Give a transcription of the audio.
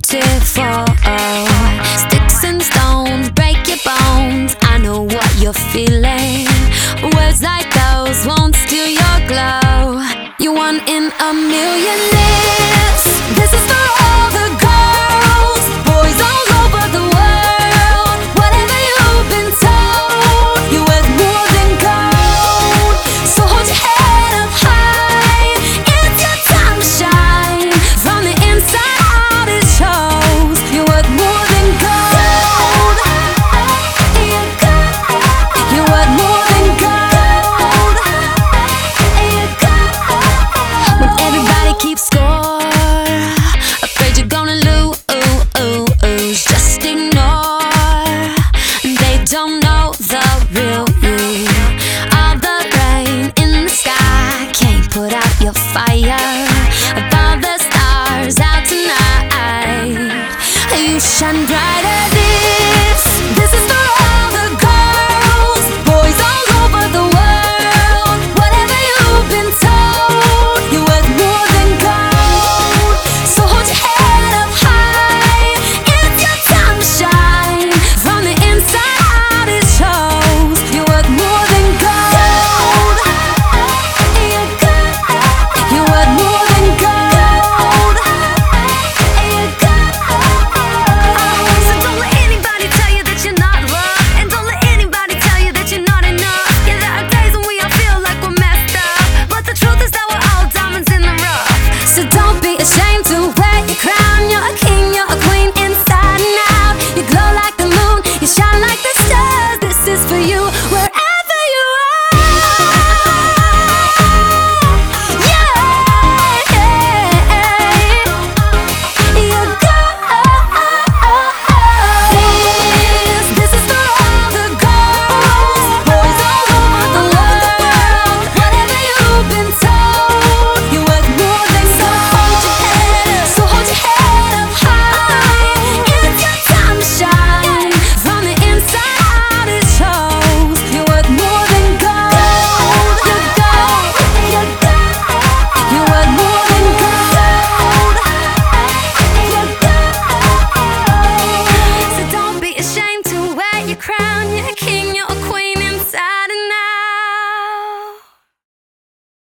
beautiful. Sticks and stones break your bones. I know what you're feeling. Words like those won't steal your glow. You're one in a million. This is for all the girls, boys all over the world. Whatever you've been told, you're worth more than gold. So hold your head up high. It's your time to shine. From the inside out it shows. You're worth more than gold. You're worth more than gold. When everybody keeps score, afraid you're gonna lose, just ignore. They don't know the real you. All the rain in the sky can't put out your fire. Of all the stars out tonight, you shine brighter. This is for all